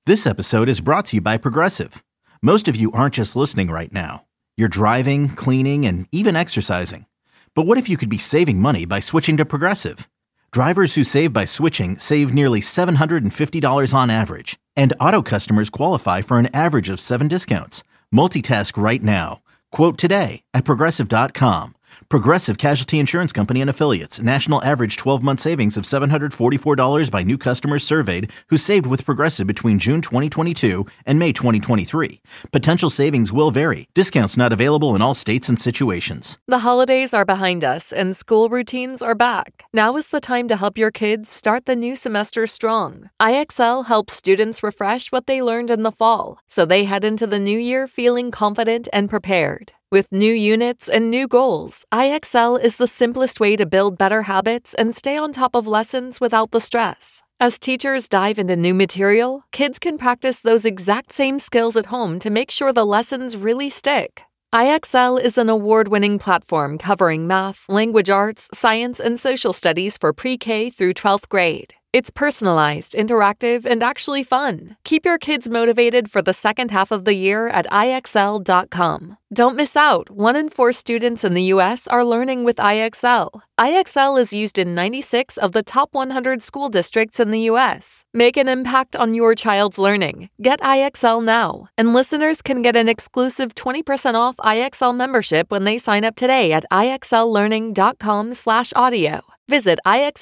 This episode is brought to you by Progressive. Most of you aren't just listening right now. You're driving, cleaning, and even exercising. But what if you could be saving money by switching to Progressive? Drivers who save by switching save nearly $750 on average. And auto customers qualify for an average of 7 discounts. Multitask right now. Quote today at Progressive.com. Progressive Casualty Insurance Company and Affiliates. National average 12-month savings of $744 by new customers surveyed who saved with Progressive between June 2022 and May 2023. Potential savings will vary. Discounts not available in all states and situations. The holidays are behind us and school routines are back. Now is the time to help your kids start the new semester strong. IXL helps students refresh what they learned in the fall, so they head into the new year feeling confident and prepared. With new units and new goals, IXL is the simplest way to build better habits and stay on top of lessons without the stress. As teachers dive into new material, kids can practice those exact same skills at home to make sure the lessons really stick. IXL is an award-winning platform covering math, language arts, science, and social studies for pre-K through 12th grade. It's personalized, interactive, and actually fun. Keep your kids motivated for the second half of the year at IXL.com. Don't miss out. 1 in 4 students in the U.S. are learning with IXL. IXL is used in 96 of the top 100 school districts in the U.S. Make an impact on your child's learning. Get IXL now. And listeners can get an exclusive 20% off IXL membership when they sign up today at IXLlearning.com/audio. Visit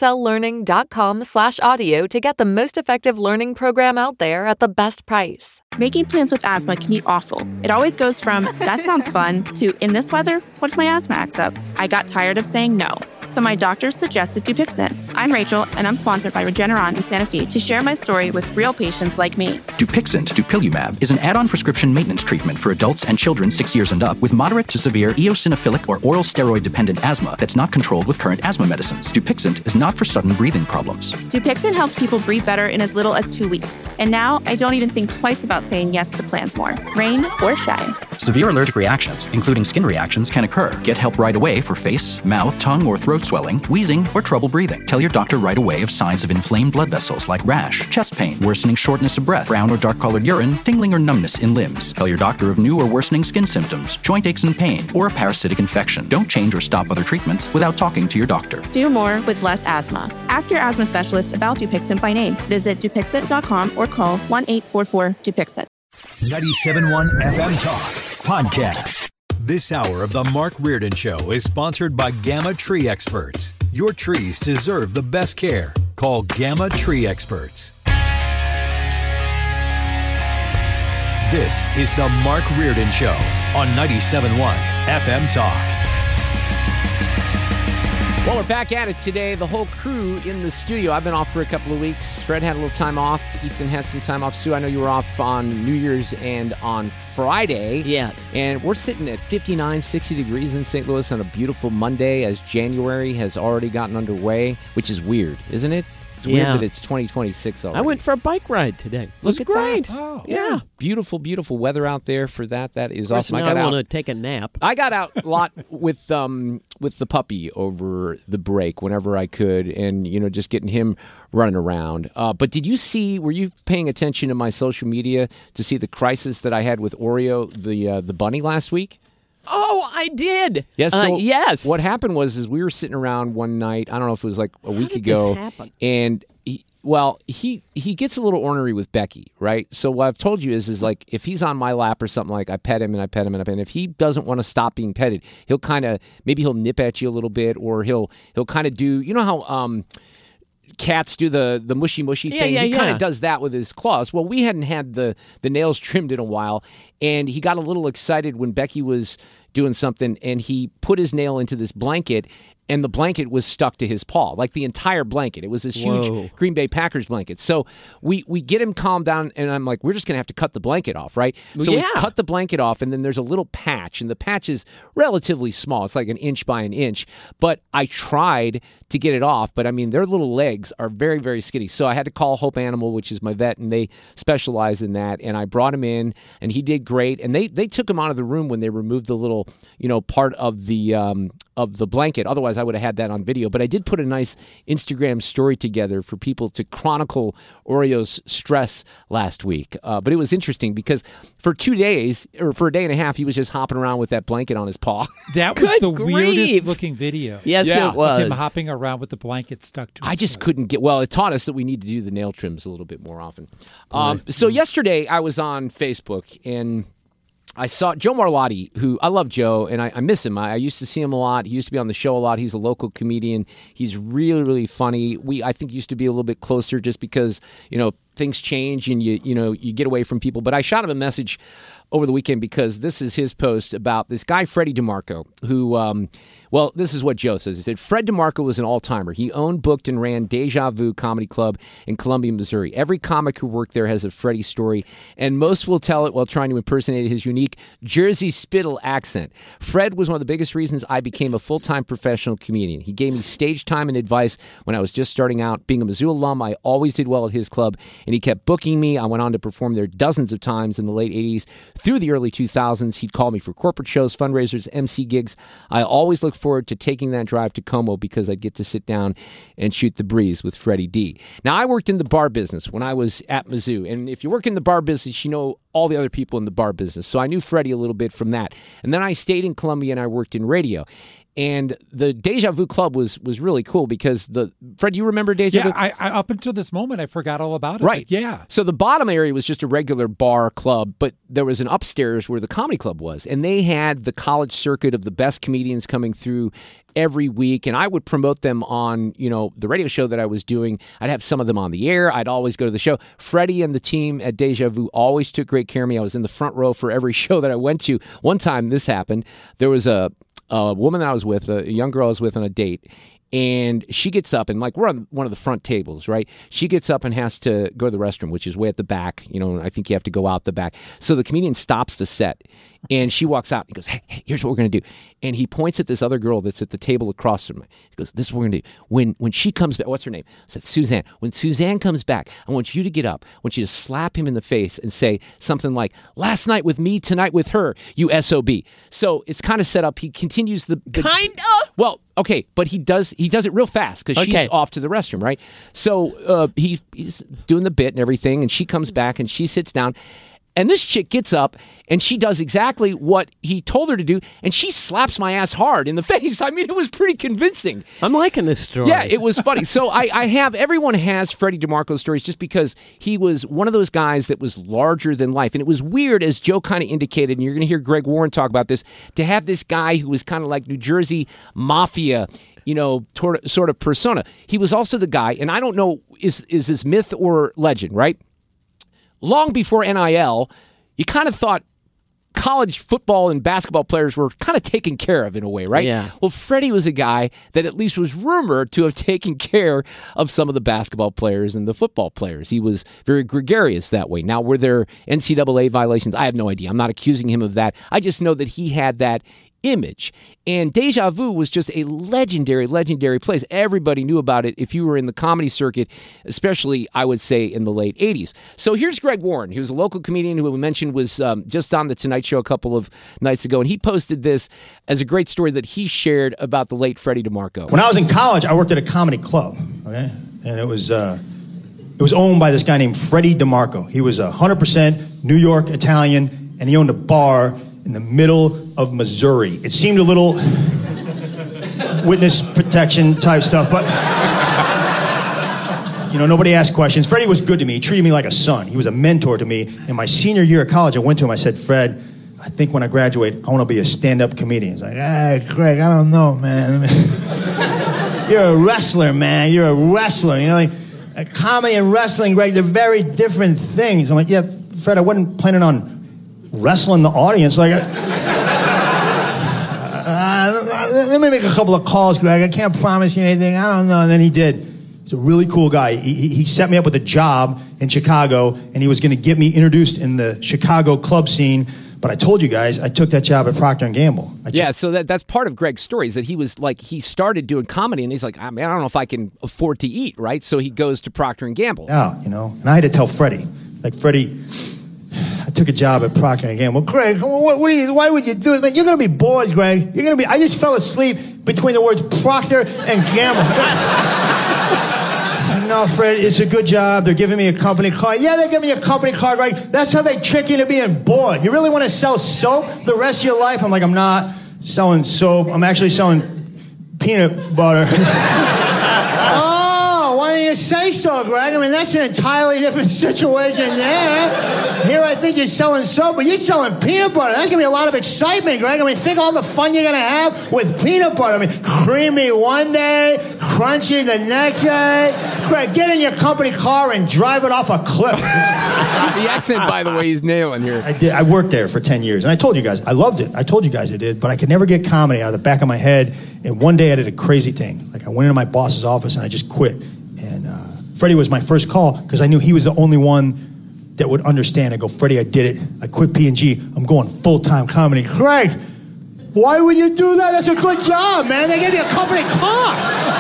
IXLlearning.com/audio to get the most effective learning program out there at the best price. Making plans with asthma can be awful. It always goes from, that sounds fun, to, in this weather, what if my asthma acts up? I got tired of saying no, so my doctor suggested Dupixent. I'm Rachel, and I'm sponsored by Regeneron in Santa Fe to share my story with real patients like me. Dupixent, dupilumab, is an add-on prescription maintenance treatment for adults and children 6 years and up with moderate to severe eosinophilic or oral steroid-dependent asthma that's not controlled with current asthma medicines. Dupixent is not for sudden breathing problems. Dupixent helps people breathe better in as little as 2 weeks. And now I don't even think twice about saying yes to plans more, rain or shine. Severe allergic reactions, including skin reactions, can occur. Get help right away for face, mouth, tongue, or throat swelling, wheezing, or trouble breathing. Tell your doctor right away of signs of inflamed blood vessels like rash, chest pain, worsening shortness of breath, brown or dark-colored urine, tingling or numbness in limbs. Tell your doctor of new or worsening skin symptoms, joint aches and pain, or a parasitic infection. Don't change or stop other treatments without talking to your doctor. Do more with less asthma. Ask your asthma specialist about Dupixent by name. Visit Dupixent.com or call 1-844-DUPIXENT. 97.1 FM Talk Podcast. This hour of the Mark Reardon Show is sponsored by Gamma Tree Experts. Your trees deserve the best care. Call Gamma Tree Experts. This is the Mark Reardon Show on 97.1 FM Talk. Well, we're back at it today. The whole crew in the studio. I've been off for a couple of weeks. Fred had a little time off. Ethan had some time off. Sue, I know you were off on New Year's and on Friday. Yes. And we're sitting at 59, 60 degrees in St. Louis on a beautiful Monday as January has already gotten underway, which is weird, isn't it? It's weird that it's 2026 already. I went for a bike ride today. Look at great. That. Oh, yeah. Beautiful, beautiful weather out there for that. That is awesome. awesome. I want to take a nap. I got out a lot with the puppy over the break whenever I could, and just getting him running around. But were you paying attention to my social media to see the crisis that I had with Oreo, the bunny, last week? Oh, I did. Yes. So yes. What happened was we were sitting around one night. I don't know if it was like a week ago. This happen? And he gets a little ornery with Becky, right? So what I've told you is like if he's on my lap or something, like I pet him and I pet him and I pet him. If he doesn't want to stop being petted, he'll maybe he'll nip at you a little bit, or he'll kind of do how cats do the mushy thing. He kind of does that with his claws. Well, we hadn't had the nails trimmed in a while, and he got a little excited when Becky was doing something, and he put his nail into this blanket, and the blanket was stuck to his paw, like the entire blanket. It was this huge Green Bay Packers blanket. So we get him calmed down, and I'm like, we're just going to have to cut the blanket off, right? So we cut the blanket off, and then there's a little patch, and the patch is relatively small. It's like an inch by an inch. But I tried to get it off, but I mean, their little legs are very, very skinny. So I had to call Hope Animal, which is my vet, and they specialize in that. And I brought him in, and he did great. And they took him out of the room when they removed the little, part of the of the blanket. Otherwise, I would have had that on video. But I did put a nice Instagram story together for people to chronicle Oreo's stress last week. But it was interesting because for 2 days, or for a day and a half, he was just hopping around with that blanket on his paw. That was Good the grief. weirdest looking video. Yes, Yeah. it was. Of him hopping around with the blanket stuck to his I just foot. couldn't get. Well, it taught us that we need to do the nail trims a little bit more often. So yesterday I was on Facebook and I saw Joe Marlotti, who I love Joe and I miss him. I used to see him a lot. He used to be on the show a lot. He's a local comedian. He's really, really funny. We, I think, used to be a little bit closer just because, things change and you get away from people. But I shot him a message over the weekend because this is his post about this guy, Freddie DeMarco, who, this is what Joe says. He said, Fred DeMarco was an all-timer. He owned, booked, and ran Deja Vu Comedy Club in Columbia, Missouri. Every comic who worked there has a Freddie story, and most will tell it while trying to impersonate his unique Jersey Spittle accent. Fred was one of the biggest reasons I became a full-time professional comedian. He gave me stage time and advice when I was just starting out. Being a Mizzou alum, I always did well at his club, and he kept booking me. I went on to perform there dozens of times in the late 80s through the early 2000s. He'd call me for corporate shows, fundraisers, MC gigs. I always looked forward to taking that drive to Como because I'd get to sit down and shoot the breeze with Freddie D. Now, I worked in the bar business when I was at Mizzou, and if you work in the bar business, you know all the other people in the bar business. So I knew Freddie a little bit from that. And then I stayed in Columbia and I worked in radio. And the Deja Vu Club was really cool because Fred, you remember Deja Vu? Yeah, I up until this moment, I forgot all about it. Right. But yeah. So the bottom area was just a regular bar club, but there was an upstairs where the comedy club was. And they had the college circuit of the best comedians coming through every week. And I would promote them on, the radio show that I was doing. I'd have some of them on the air. I'd always go to the show. Freddie and the team at Deja Vu always took great care of me. I was in the front row for every show that I went to. One time this happened. There was a woman that I was with, a young girl I was with on a date, and she gets up, and we're on one of the front tables, right? She gets up and has to go to the restroom, which is way at the back, I think you have to go out the back. So the comedian stops the set, and she walks out and goes, hey, here's what we're going to do. And he points at this other girl that's at the table across from me. He goes, this is what we're going to do. When she comes back, what's her name? I said, Suzanne. When Suzanne comes back, I want you to get up. I want you to slap him in the face and say something like, last night with me, tonight with her, you SOB. So it's kind of set up. He continues the Kind of? Well, okay, but he does it real fast because she's off to the restroom, right? So he's doing the bit and everything, and she comes back and she sits down. And this chick gets up and she does exactly what he told her to do, and she slaps my ass hard in the face. I mean, it was pretty convincing. I'm liking this story. Yeah, it was funny. So everyone has Freddie DeMarco stories just because he was one of those guys that was larger than life. And it was weird, as Joe kind of indicated, and you're going to hear Greg Warren talk about this, to have this guy who was kind of like New Jersey mafia, sort of persona. He was also the guy, and I don't know, is this myth or legend, right? Long before NIL, you kind of thought college football and basketball players were kind of taken care of in a way, right? Yeah. Well, Freddie was a guy that at least was rumored to have taken care of some of the basketball players and the football players. He was very gregarious that way. Now, were there NCAA violations? I have no idea. I'm not accusing him of that. I just know that he had that image. And Deja Vu was just a legendary place. Everybody knew about it if you were in the comedy circuit, especially, I would say, in the late 80s. So here's Greg Warren. He was a local comedian who we mentioned was just on The Tonight Show a couple of nights ago, and he posted this as a great story that he shared about the late Freddie DeMarco. When I was in college, I worked at a comedy club, okay? And it was owned by this guy named Freddie DeMarco. He was 100% New York Italian, and he owned a bar in the middle of Missouri. It seemed a little witness protection type stuff, but nobody asked questions. Freddie was good to me. He treated me like a son. He was a mentor to me. In my senior year of college, I went to him. I said, Fred, I think when I graduate, I want to be a stand-up comedian. He's like, Greg, I don't know, man. You're a wrestler, man. You're a wrestler. Comedy and wrestling, Greg, they're very different things. I'm like, yeah, Fred, I wasn't planning on wrestling the audience. Let me make a couple of calls, Greg. I can't promise you anything. I don't know. And then he did. He's a really cool guy. He set me up with a job in Chicago, and he was going to get me introduced in the Chicago club scene. But I told you guys, I took that job at Procter & Gamble. So that's part of Greg's story, is that he was he started doing comedy, and he's like, I don't know if I can afford to eat, right? So he goes to Procter & Gamble. Yeah, and I had to tell Freddie, Freddie, I took a job at Procter & Gamble. Well, Greg, why would you do it? Man, you're going to be bored, Greg. I just fell asleep between the words Procter and Gamble. No, Fred, it's a good job. They're giving me a company card. Yeah, they're giving me a company card, right? That's how they trick you into being bored. You really want to sell soap the rest of your life? I'm like, I'm not selling soap. I'm actually selling peanut butter. Oh, why didn't you say so, Greg? I mean, that's an entirely different situation there. Here I think you're selling soap, but you're selling peanut butter. That's going to be a lot of excitement, Greg. I mean, think all the fun you're going to have with peanut butter. I mean, creamy one day, crunchy the next day. Greg, get in your company car and drive it off a cliff. The accent, by the way, he's nailing here. I did. I worked there for 10 years, and I told you guys, I loved it. I told you guys I did, but I could never get comedy out of the back of my head. And one day I did a crazy thing. Like, I went into my boss's office and I just quit. And Freddie was my first call because I knew he was the only one that would understand. I go, Freddie, I did it. I quit P&G. I'm going full-time comedy. Greg, why would you do that? That's a good job, man. They gave you a company car.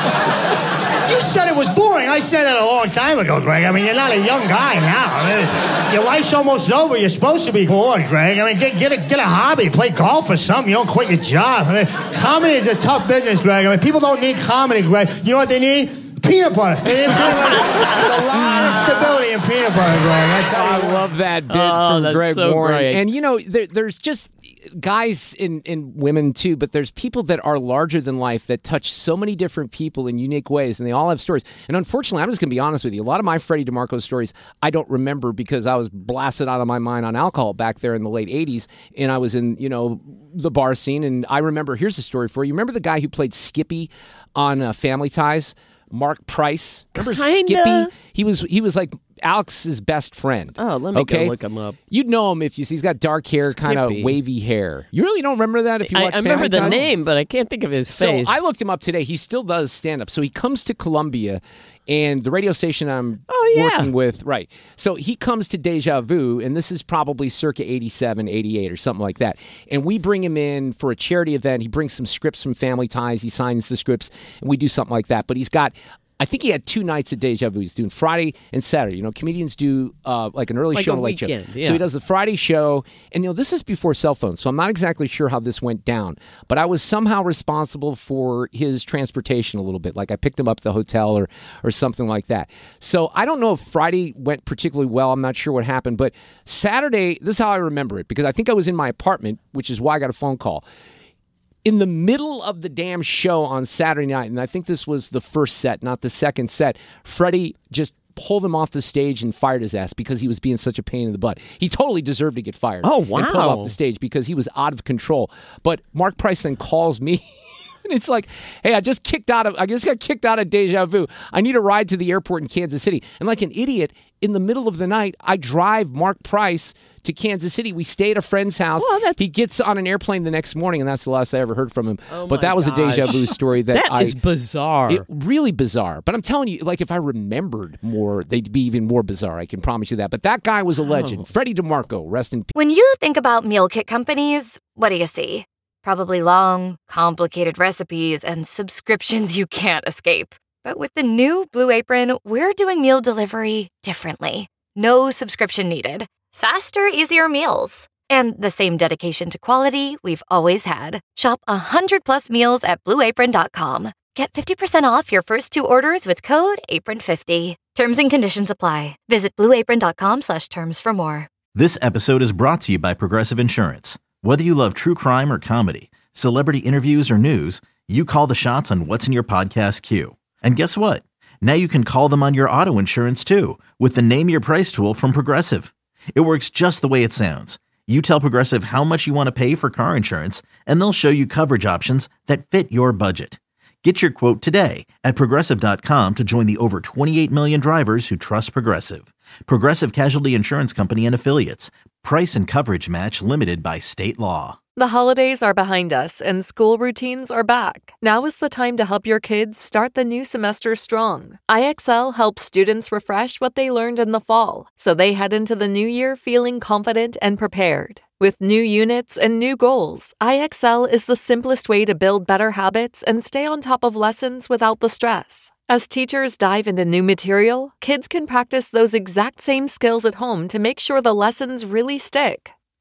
You said it was boring. I said that a long time ago, Greg. I mean, you're not a young guy now. I mean, your life's almost over. You're supposed to be bored, Greg. I mean, get a hobby. Play golf or something. You don't quit your job. I mean, comedy is a tough business, Greg. I mean, people don't need comedy, Greg. You know what they need? Peanut butter. There's a lot of stability in peanut butter, Greg. I love that bit from Greg Warren. Great. And, you know, there's just guys and women, too, but there's people that are larger than life that touch so many different people in unique ways, and they all have stories. And unfortunately, I'm just going to be honest with you. A lot of my Freddie DeMarco stories I don't remember because I was blasted out of my mind on alcohol back there in the late 80s, and I was in, you know, the bar scene. And I remember, here's the story for you. Remember the guy who played Skippy on Family Ties? Mark Price. Remember Skippy? He was like Alex's best friend. Oh, let me go look him up. You'd know him if he's got dark hair, kind of wavy hair. You really don't remember that if you watch I remember the name, but I can't think of his face. So I looked him up today. He still does stand-up. So he comes to Columbia, and the radio station I'm working with, right. So he comes to Deja Vu, and this is probably circa 87, 88 or something like that. And we bring him in for a charity event. He brings some scripts from Family Ties. He signs the scripts, and we do something like that. But he's got... I think he had 2 nights at Deja Vu. He's doing Friday and Saturday. You know, comedians do like an early show and a late show. Yeah. So he does the Friday show. And, you know, this is before cell phones, so I'm not exactly sure how this went down. But I was somehow responsible for his transportation a little bit. Like I picked him up at the hotel or something like that. So I don't know if Friday went particularly well. I'm not sure what happened. But Saturday, this is how I remember it, because I think I was in my apartment, which is why I got a phone call. In the middle of the damn show on Saturday night, and I think this was the first set, not the second set, Freddie just pulled him off the stage and fired his ass because he was being such a pain in the butt. He totally deserved to get fired. Oh, wow. And pulled off the stage because he was out of control. But Mark Price then calls me. And it's like, hey, I just got kicked out of Deja Vu. I need a ride to the airport in Kansas City. And like an idiot, in the middle of the night, I drive Mark Price to Kansas City. We stay at a friend's house. Well, he gets on an airplane the next morning, and that's the last I ever heard from him. But that was a Deja Vu story that is bizarre. Really bizarre. But I'm telling you, like, if I remembered more, they'd be even more bizarre. I can promise you that. But that guy was a legend. Freddie DeMarco, rest in peace. When you think about meal kit companies, what do you see? Probably long, complicated recipes and subscriptions you can't escape. But with the new Blue Apron, we're doing meal delivery differently. No subscription needed. Faster, easier meals. And the same dedication to quality we've always had. Shop 100+ meals at BlueApron.com. Get 50% off your first 2 orders with code APRON50. Terms and conditions apply. Visit BlueApron.com/terms for more. This episode is brought to you by Progressive Insurance. Whether you love true crime or comedy, celebrity interviews or news, you call the shots on what's in your podcast queue. And guess what? Now you can call them on your auto insurance too with the Name Your Price tool from Progressive. It works just the way it sounds. You tell Progressive how much you want to pay for car insurance, and they'll show you coverage options that fit your budget. Get your quote today at Progressive.com to join the over 28 million drivers who trust Progressive. Progressive Casualty Insurance Company and Affiliates. Price and coverage match limited by state law. The holidays are behind us and school routines are back. Now is the time to help your kids start the new semester strong. IXL helps students refresh what they learned in the fall, so they head into the new year feeling confident and prepared. With new units and new goals, IXL is the simplest way to build better habits and stay on top of lessons without the stress. As teachers dive into new material, kids can practice those exact same skills at home to make sure the lessons really stick.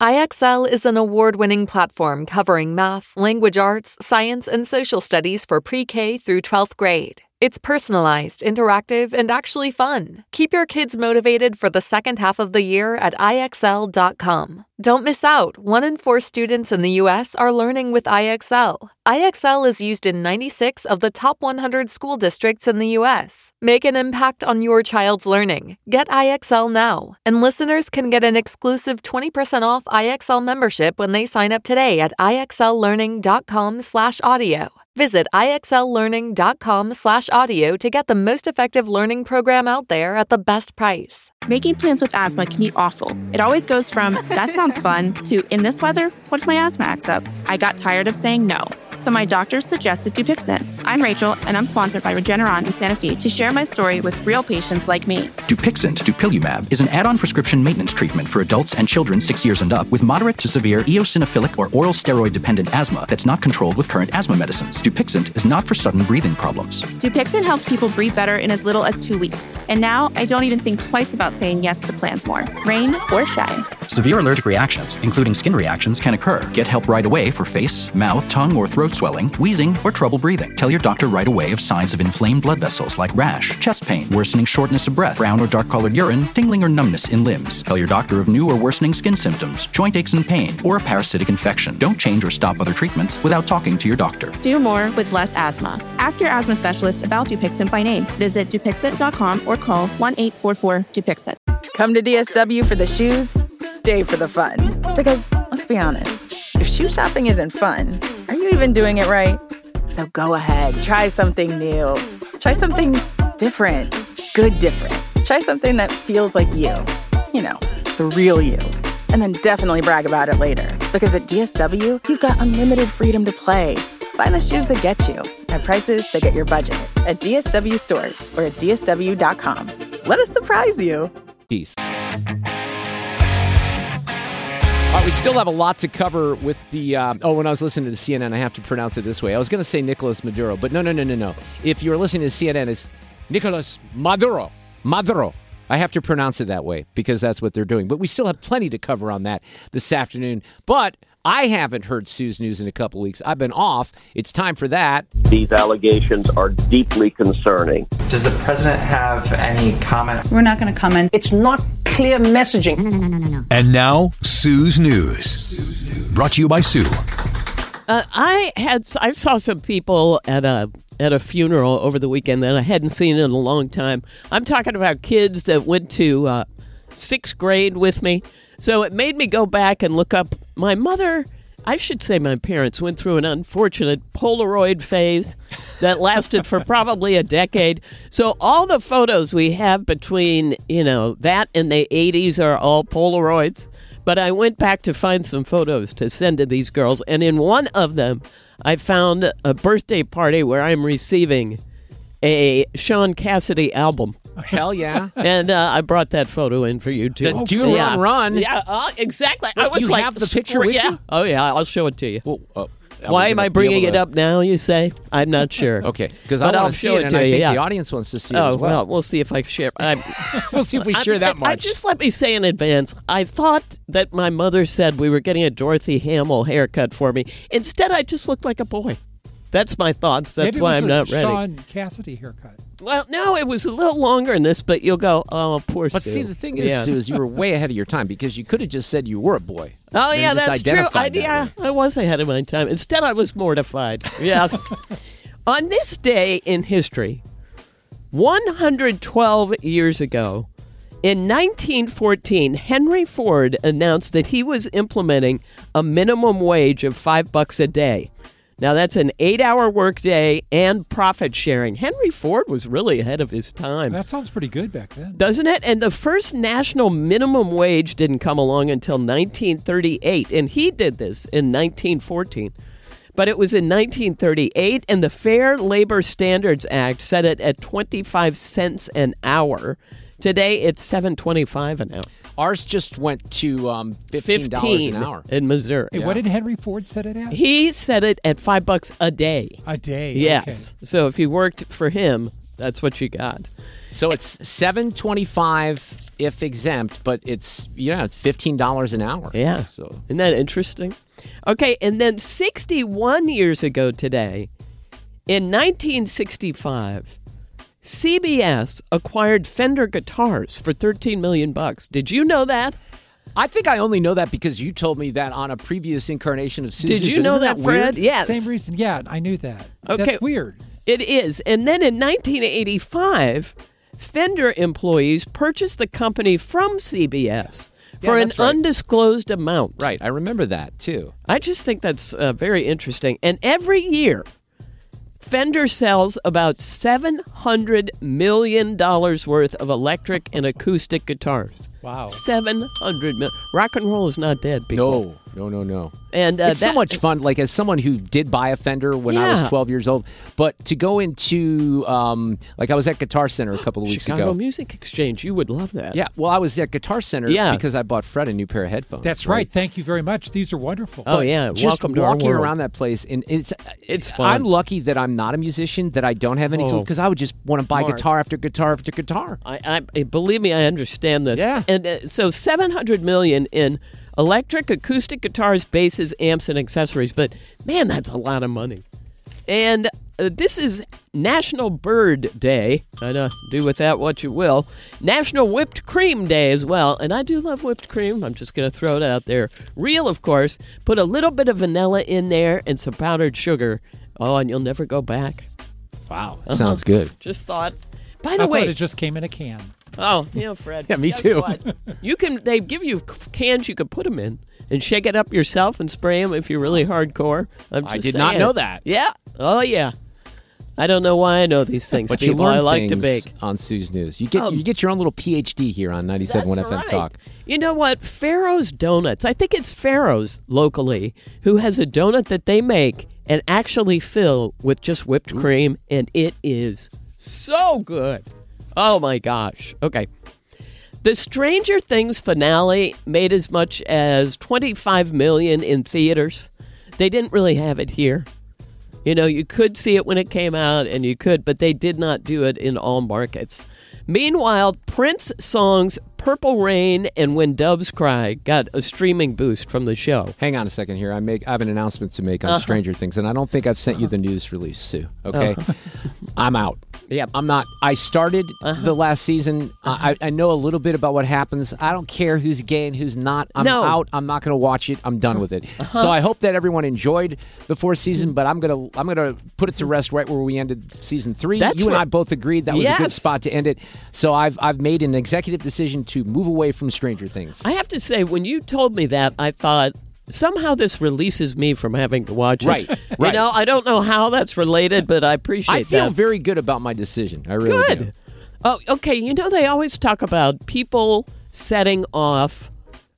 IXL is an award-winning platform covering math, language arts, science, and social studies for pre-K through 12th grade. It's personalized, interactive, and actually fun. Keep your kids motivated for the second half of the year at IXL.com. Don't miss out. 1 in 4 students in the U.S. are learning with IXL. IXL is used in 96 of the top 100 school districts in the U.S. Make an impact on your child's learning. Get IXL now. And listeners can get an exclusive 20% off IXL membership when they sign up today at IXLlearning.com/audio. Visit IXLlearning.com/audio to get the most effective learning program out there at the best price. Making plans with asthma can be awful. It always goes from, that sounds fun, to, in this weather, what if my asthma acts up? I got tired of saying no. So my doctor suggested Dupixent. I'm Rachel, and I'm sponsored by Regeneron in Santa Fe to share my story with real patients like me. Dupixent, dupilumab, is an add-on prescription maintenance treatment for adults and children 6 years and up with moderate to severe eosinophilic or oral steroid-dependent asthma that's not controlled with current asthma medicines. Dupixent is not for sudden breathing problems. Dupixent helps people breathe better in as little as 2 weeks. And now I don't even think twice about saying yes to plans more, rain or shine. Severe allergic reactions, including skin reactions, can occur. Get help right away for face, mouth, tongue, or throat swelling, wheezing, or trouble breathing. Tell your doctor right away of signs of inflamed blood vessels like rash, chest pain, worsening shortness of breath, brown or dark-colored urine, tingling or numbness in limbs. Tell your doctor of new or worsening skin symptoms, joint aches and pain, or a parasitic infection. Don't change or stop other treatments without talking to your doctor. Do more with less asthma. Ask your asthma specialist about Dupixent by name. Visit Dupixent.com or call 1-844-DUPIXENT. Come to DSW for the shoes, stay for the fun. Because, let's be honest, if shoe shopping isn't fun, are you even doing it right? So go ahead, try something new. Try something different. Good different. Try something that feels like you. You know, the real you. And then definitely brag about it later. Because at DSW, you've got unlimited freedom to play. Find the shoes that get you at prices that get your budget at DSW stores or at DSW.com. Let us surprise you. Peace. All right, we still have a lot to cover with the... when I was listening to CNN, I have to pronounce it this way. I was going to say Nicolas Maduro, but no. If you're listening to CNN, it's Nicolas Maduro. Maduro. I have to pronounce it that way because that's what they're doing. But we still have plenty to cover on that this afternoon. But I haven't heard Sue's News in a couple weeks. I've been off. It's time for that. These allegations are deeply concerning. Does the president have any comment? We're not going to comment. It's not clear messaging. No. And now, Sue's News. Brought to you by Sue. I saw some people at a funeral over the weekend that I hadn't seen in a long time. I'm talking about kids that went to 6th grade with me. So it made me go back and look up. My mother, I should say my parents, went through an unfortunate Polaroid phase that lasted for probably a decade. So all the photos we have between, that and the 80s are all Polaroids. But I went back to find some photos to send to these girls. And in one of them, I found a birthday party where I'm receiving a Sean Cassidy album. Hell yeah. And I brought that photo in for you, too. Do run. Yeah, exactly. I was you have the picture with you? Oh, yeah. I'll show it to you. Well, why am I bringing it up now, you say? I'm not sure. Okay, because I want to see it, and I think the audience wants to see it as well. We'll see if I share. We'll see if we share that much. Just let me say in advance, I thought that my mother said we were getting a Dorothy Hamill haircut for me. Instead, I just looked like a boy. That's my thoughts. That's why I'm not ready. Sean Cassidy haircut. Well, no, it was a little longer than this, but you'll go, oh, poor Sue. But see, the thing is, Sue, is you were way ahead of your time because you could have just said you were a boy. Oh, yeah, that's true. I was ahead of my time. Instead, I was mortified. Yes. On this day in history, 112 years ago, in 1914, Henry Ford announced that he was implementing a minimum wage of $5 a day. Now, that's an 8-hour workday and profit sharing. Henry Ford was really ahead of his time. That sounds pretty good back then. Doesn't it? And the first national minimum wage didn't come along until 1938, and he did this in 1914. But it was in 1938, and the Fair Labor Standards Act set it at 25 cents an hour. Today, it's $7.25 an hour. Ours just went to $15 an hour in Missouri. Hey, what did Henry Ford set it at? He set it at $5 a day. A day. Yes. Okay. So if you worked for him, that's what you got. So it's $7.25 if exempt, but it's $15 an hour. Yeah. So isn't that interesting? Okay, and then 61 years ago today, in 1965, CBS acquired Fender guitars for $13 million. Did you know that? I think I only know that because you told me that on a previous incarnation of Susan. Did you know that, Fred? Yes. Same reason. Yeah, I knew that. Okay. That's weird. It is. And then in 1985, Fender employees purchased the company from CBS for an undisclosed amount. Right. I remember that, too. I just think that's very interesting. And every year, Fender sells about $700 million worth of electric and acoustic guitars. Wow. 700 million. Rock and roll is not dead, people. No. And it's so much fun. Like, as someone who did buy a Fender when I was 12 years old, but to go into, I was at Guitar Center a couple of weeks ago. Chicago Music Exchange. You would love that. Yeah. Well, I was at Guitar Center because I bought Fred a new pair of headphones. That's right. Thank you very much. These are wonderful. Oh, yeah. Just welcome to our world. walking around that place, and it's fun. I'm lucky that I'm not a musician, that I don't have any because I would just want to buy guitar after guitar after guitar. I believe me, I understand this. Yeah. And so $700 million in electric, acoustic guitars, basses, amps, and accessories. But, man, that's a lot of money. And this is National Bird Day. Do with that what you will. National Whipped Cream Day as well. And I do love whipped cream. I'm just going to throw it out there. Real, of course. Put a little bit of vanilla in there and some powdered sugar. Oh, and you'll never go back. Wow. Sounds good. Just thought. By the way, it just came in a can. Oh, Fred. Yeah, me too. They give you cans you could put them in and shake it up yourself and spray them if you're really hardcore. I did not know that. Yeah. Oh, yeah. I don't know why I know these things, but people. You learn I like to things bake. On Sue's News. You get your own little PhD here on 97.1 FM right. Talk. You know what? Pharaoh's Donuts. I think it's Pharaoh's locally who has a donut that they make and actually fill with just whipped cream, and it is so good. Oh, my gosh. Okay. The Stranger Things finale made as much as $25 million in theaters. They didn't really have it here. You could see it when it came out, but they did not do it in all markets. Meanwhile, Prince songs Purple Rain and When Doves Cry got a streaming boost from the show. Hang on a second here. I have an announcement to make on Stranger Things, and I don't think I've sent you the news release, Sue. Okay? I'm out. Yep. I'm not. I started the last season. I know a little bit about what happens. I don't care who's gay and who's not. I'm out. I'm not going to watch it. I'm done with it. So I hope that everyone enjoyed the fourth season, but I'm gonna put it to rest right where we ended season 3. You and I both agreed that was a good spot to end it. So I've made an executive decision to move away from Stranger Things. I have to say, when you told me that, I thought, somehow this releases me from having to watch it. Right. I don't know how that's related, but I appreciate that. I feel very good about my decision. I really do. Oh, okay. They always talk about people setting off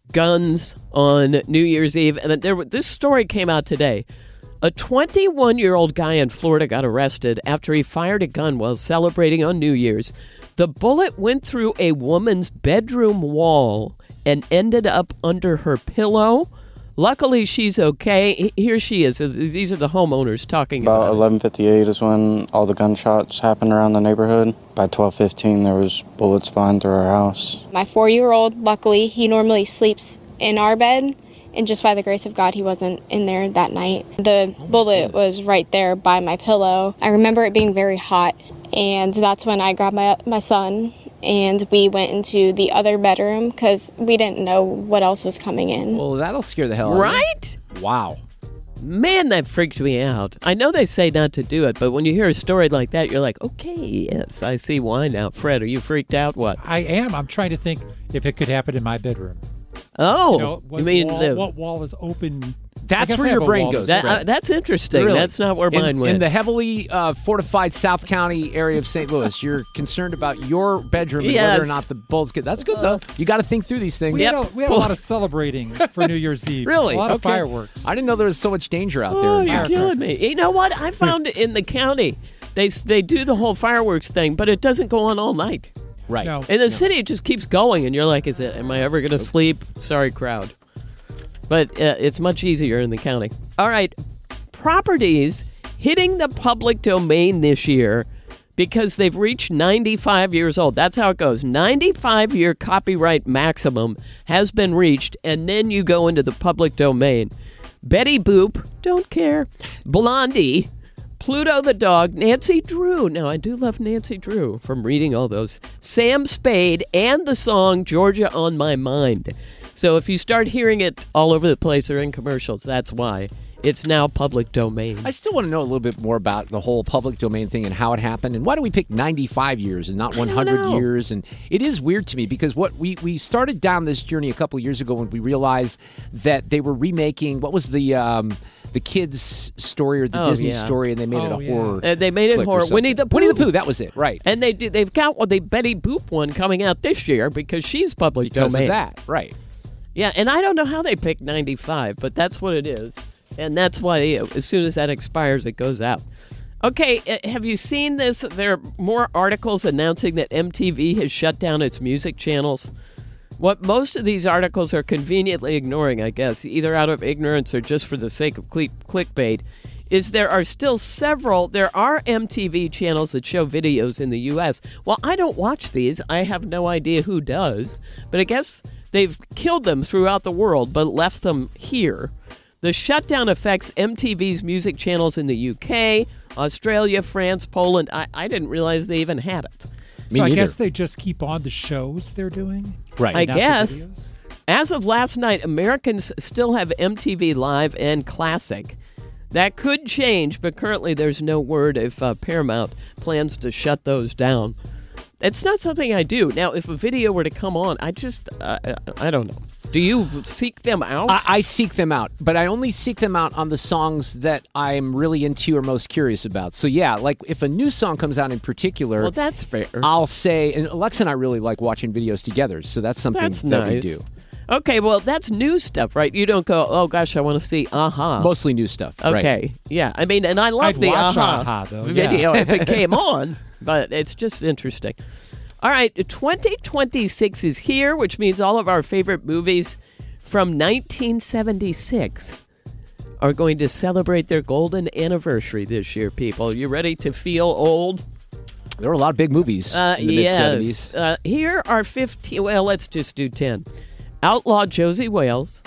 guns on New Year's Eve, and this story came out today. A 21-year-old guy in Florida got arrested after he fired a gun while celebrating on New Year's. The bullet went through a woman's bedroom wall and ended up under her pillow. Luckily, she's okay. Here she is. These are the homeowners talking about it. 11:58 is when all the gunshots happened around the neighborhood. By 12:15, there was bullets flying through our house. My 4-year-old, luckily, he normally sleeps in our bed. And just by the grace of God, he wasn't in there that night. The bullet was right there by my pillow. I remember it being very hot. And that's when I grabbed my son, and we went into the other bedroom because we didn't know what else was coming in. Well, that'll scare the hell out of you. Right? Wow. Man, that freaked me out. I know they say not to do it, but when you hear a story like that, you're like, okay, yes, I see why now. Fred, are you freaked out? What? I am. I'm trying to think if it could happen in my bedroom. Oh, what wall is open? That's where your brain goes. That's interesting. Really? That's not where mine went. In the heavily fortified South County area of St. Louis, you're concerned about your bedroom and whether or not the bullets get. That's good, though. You got to think through these things. We had a lot of celebrating for New Year's Eve. Really? A lot of fireworks. I didn't know there was so much danger out there. Oh, you're killing me. You know what? I found in the county, they do the whole fireworks thing, but it doesn't go on all night. Right. No. In the city, it just keeps going, and you're like, am I ever going to sleep? Sorry, crowd. But it's much easier in the county. All right. Properties hitting the public domain this year because they've reached 95 years old. That's how it goes. 95-year copyright maximum has been reached, and then you go into the public domain. Betty Boop, don't care. Blondie, Pluto the dog, Nancy Drew. Now, I do love Nancy Drew from reading all those. Sam Spade, and the song Georgia on My Mind. So if you start hearing it all over the place or in commercials, that's why. It's now public domain. I still want to know a little bit more about the whole public domain thing and how it happened. And why do we pick 95 years and not 100 years? And it is weird to me because what we started down this journey a couple of years ago when we realized that they were remaking, what was the kids' story or the Disney story, and they made it a horror. They made it horror. Winnie the Pooh. That was it, right? And they've got the Betty Boop one coming out this year because she's public domain. Because of that, right? Yeah, and I don't know how they picked 95, but that's what it is. And that's why as soon as that expires, it goes out. Okay, have you seen this? There are more articles announcing that MTV has shut down its music channels. What most of these articles are conveniently ignoring, I guess, either out of ignorance or just for the sake of clickbait, is there are MTV channels that show videos in the U.S. Well, I don't watch these. I have no idea who does. But I guess they've killed them throughout the world, but left them here. The shutdown affects MTV's music channels in the UK, Australia, France, Poland. I didn't realize they even had it. So I guess they just keep on the shows they're doing? Right. I guess. As of last night, Americans still have MTV Live and Classic. That could change, but currently there's no word if Paramount plans to shut those down. It's not something I do. Now, if a video were to come on, I don't know. Do you seek them out? I seek them out, but I only seek them out on the songs that I'm really into or most curious about. So yeah, like if a new song comes out in particular, well, that's fair. I'll say, and Alexa and I really like watching videos together, so that's something that we do. Okay, well, that's new stuff, right? You don't go, oh gosh, I want to see Aha. Mostly new stuff. Okay, right. Yeah. I mean, and I love the Aha though, video if it came on, but it's just interesting. All right, 2026 is here, which means all of our favorite movies from 1976 are going to celebrate their golden anniversary this year, people. You ready to feel old? There were a lot of big movies in the mid-70s. Here are 15. Well, let's just do 10. Outlaw Josie Wales.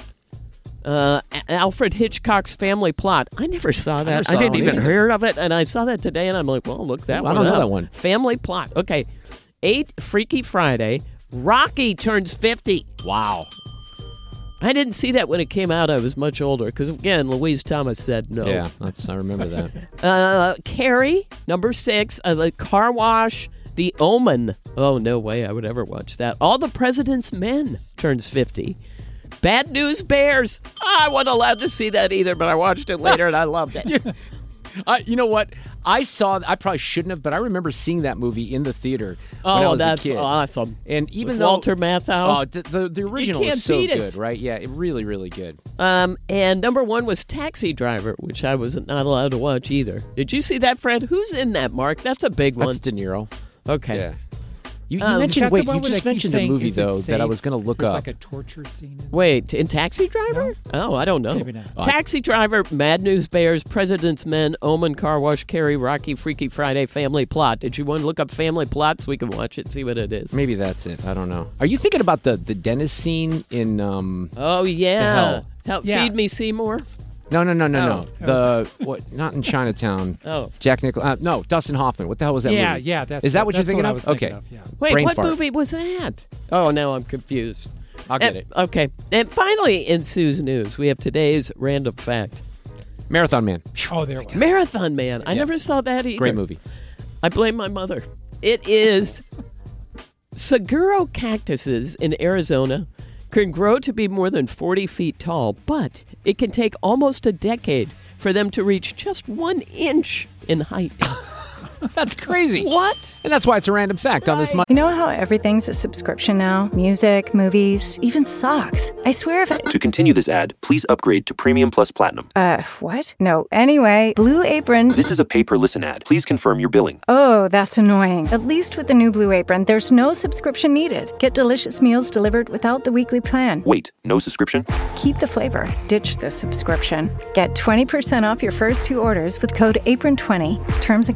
Alfred Hitchcock's Family Plot. I never saw that. I didn't even hear of it, and I saw that today, and I'm like, well, look that one up. I don't know that one. Family Plot. Okay. 8, Freaky Friday. Rocky turns 50. Wow. I didn't see that when it came out. I was much older because, again, Louise Thomas said no. Yeah, I remember that. Carrie, number 6. The Car Wash. The Omen. Oh, no way I would ever watch that. All the President's Men turns 50. Bad News Bears. I wasn't allowed to see that either, but I watched it later and I loved it. You know what? I probably shouldn't have, but I remember seeing that movie in the theater when I was a kid. Awesome. And even with though Walter Matthau. The original is so good, right? Yeah, really, really good. And number 1 was Taxi Driver, which I was not allowed to watch either. Did you see that, Fred? Who's in that, Mark? That's a big one. That's De Niro. Okay. Yeah. You mentioned, you just mentioned a movie, though, that I was going to look up. Like a torture scene. Wait, in Taxi Driver? No? Oh, I don't know. Maybe not. Taxi Driver, Mad News Bears, President's Men, Omen, Car Wash, Carrie, Rocky, Freaky Friday, Family Plot. Did you want to look up Family Plot so we can watch it, see what it is? Maybe that's it. I don't know. Are you thinking about the dentist scene in Oh, yeah. Feed Me Seymour? No. What? Not in Chinatown. Oh, Jack Nicholson. No, Dustin Hoffman. What the hell was that movie? Yeah. Is that what you're thinking of? Okay. Wait, Brain what fart. movie was that? Oh, now I'm confused. I'll get it. Okay. And finally, in Sue's news, we have today's random fact. Marathon Man. Oh, there it was. Marathon Man. I never saw that either. Great movie. I blame my mother. It is Saguaro cactuses in Arizona can grow to be more than 40 feet tall, but it can take almost a decade for them to reach just 1 inch in height. That's crazy. What? And that's why it's a random fact on this month. You know how everything's a subscription now? Music, movies, even socks. I swear if To continue this ad, please upgrade to Premium Plus Platinum. What? No. Anyway, Blue Apron. This is a pay-per-listen ad. Please confirm your billing. Oh, that's annoying. At least with the new Blue Apron, there's no subscription needed. Get delicious meals delivered without the weekly plan. Wait, no subscription? Keep the flavor. Ditch the subscription. Get 20% off your first 2 orders with code APRON20. Terms and conditions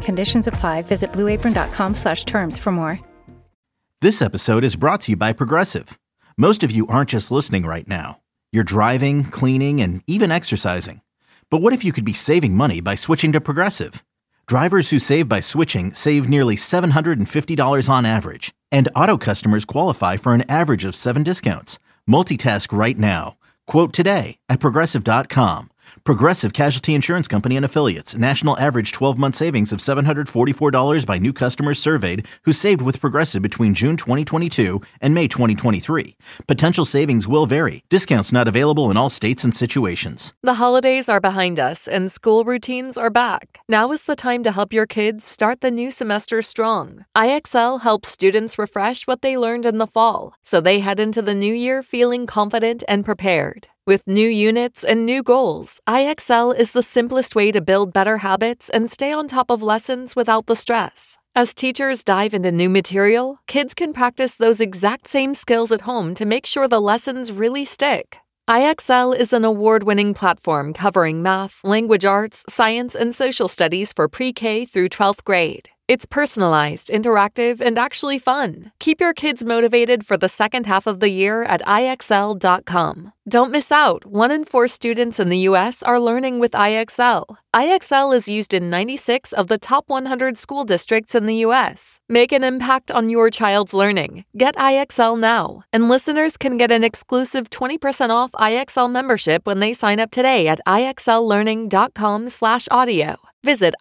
apply. Visit blueapron.com/terms for more. This episode is brought to you by Progressive. Most of you aren't just listening right now. You're driving, cleaning, and even exercising. But what if you could be saving money by switching to Progressive? Drivers who save by switching save nearly $750 on average. And auto customers qualify for an average of 7 discounts. Multitask right now. Quote today at Progressive.com. Progressive Casualty Insurance Company and Affiliates. National average 12-month savings of $744 by new customers surveyed who saved with Progressive between June 2022 and May 2023. Potential savings will vary. Discounts not available in all states and situations. The holidays are behind us and school routines are back. Now is the time to help your kids start the new semester strong. IXL helps students refresh what they learned in the fall, so they head into the new year feeling confident and prepared. With new units and new goals, IXL is the simplest way to build better habits and stay on top of lessons without the stress. As teachers dive into new material, kids can practice those exact same skills at home to make sure the lessons really stick. IXL is an award-winning platform covering math, language arts, science, and social studies for pre-K through 12th grade. It's personalized, interactive, and actually fun. Keep your kids motivated for the second half of the year at IXL.com. Don't miss out. 1 in 4 students in the U.S. are learning with IXL. IXL is used in 96 of the top 100 school districts in the U.S. Make an impact on your child's learning. Get IXL now. And listeners can get an exclusive 20% off IXL membership when they sign up today at IXLlearning.com/audio. Visit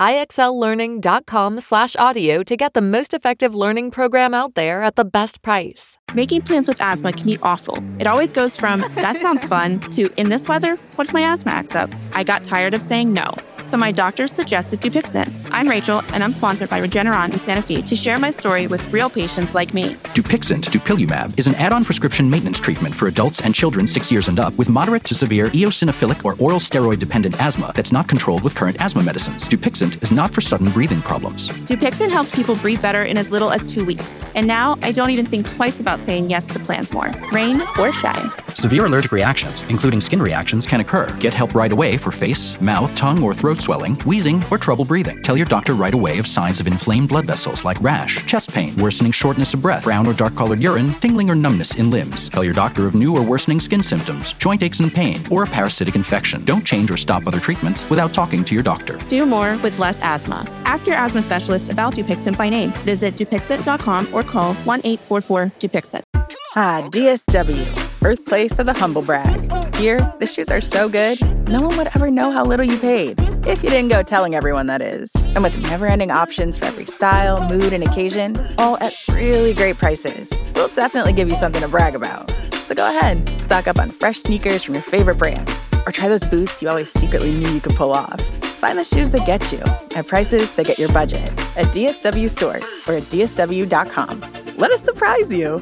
IXLlearning.com/audio to get the most effective learning program out there at the best price. Making plans with asthma can be awful. It always goes from, that sounds fun, to, in this weather, what if my asthma acts up? I got tired of saying no. So my doctor suggested Dupixent. I'm Rachel, and I'm sponsored by Regeneron in Santa Fe to share my story with real patients like me. Dupixent, dupilumab, is an add-on prescription maintenance treatment for adults and children 6 years and up with moderate to severe eosinophilic or oral steroid-dependent asthma that's not controlled with current asthma medicines. Dupixent is not for sudden breathing problems. Dupixent helps people breathe better in as little as 2 weeks. And now I don't even think twice about saying yes to plans more, rain or shine. Severe allergic reactions, including skin reactions, can occur. Get help right away for face, mouth, tongue, or throat swelling, wheezing, or trouble breathing. Tell your doctor right away of signs of inflamed blood vessels like rash, chest pain, worsening shortness of breath, brown or dark-colored urine, tingling or numbness in limbs. Tell your doctor of new or worsening skin symptoms, joint aches and pain, or a parasitic infection. Don't change or stop other treatments without talking to your doctor. Do more with less asthma. Ask your asthma specialist about Dupixent by name. Visit Dupixent.com or call 1-844-DUPIXENT. Ah, DSW, birthplace of the humble brag. Here, the shoes are so good, no one would ever know how little you paid. If you didn't go telling everyone, that is. And with never-ending options for every style, mood, and occasion, all at really great prices, we'll definitely give you something to brag about. So go ahead, stock up on fresh sneakers from your favorite brands, or try those boots you always secretly knew you could pull off. Find the shoes that get you at prices that get your budget at DSW stores or at DSW.com. Let us surprise you.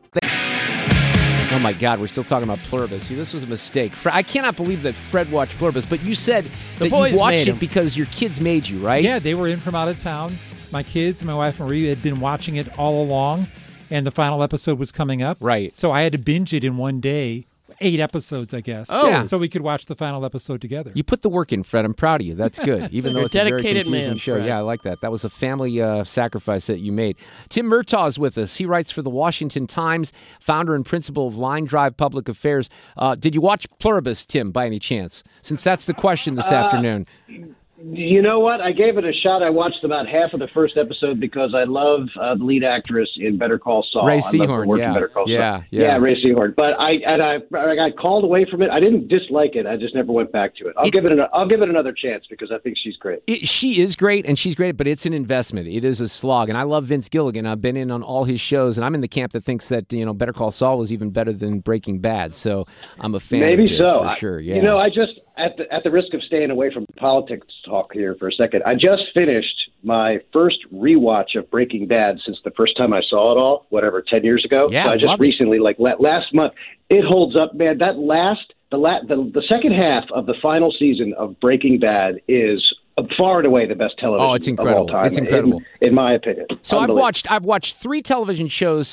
Oh my God, we're still talking about Pluribus. See, this was a mistake. I cannot believe that Fred watched Pluribus, but you said that you watched it because your kids made you, right? Yeah, they were in from out of town. My kids, my wife Marie, had been watching it all along, and the final episode was coming up. Right. So I had to binge it in one day. 8 episodes, I guess. Oh. Yeah. So we could watch the final episode together. You put the work in, Fred. I'm proud of you. That's good. Even though You're it's a very dedicated confusing man, show. Fred. Yeah, I like that. That was a family sacrifice that you made. Tim Murtaugh is with us. He writes for the Washington Times, founder and principal of Line Drive Public Affairs. Did you watch Pluribus, Tim, by any chance? Since that's the question this afternoon. You know what? I gave it a shot. I watched about half of the first episode because I love the lead actress in Better Call Saul. Ray I love her Seahorn, work in yeah. Better Call Saul. Yeah, Ray Seahorn. But I got called away from it. I didn't dislike it. I just never went back to it. I'll give it another chance because I think she's great. She is great, and she's great, but it's an investment. It is a slog, and I love Vince Gilligan. I've been in on all his shows, and I'm in the camp that thinks that Better Call Saul was even better than Breaking Bad. So I'm a fan. Maybe of his, so. for sure. Yeah. I just at the risk of staying away from politics talk here for a second, I just finished my first rewatch of Breaking Bad since the first time I saw it all, 10 years ago. Yeah, so I just recently, last month, it holds up, man. That the second half of the final season of Breaking Bad is far and away the best television it's incredible. of all time. It's incredible. In my opinion. So I've watched 3 television shows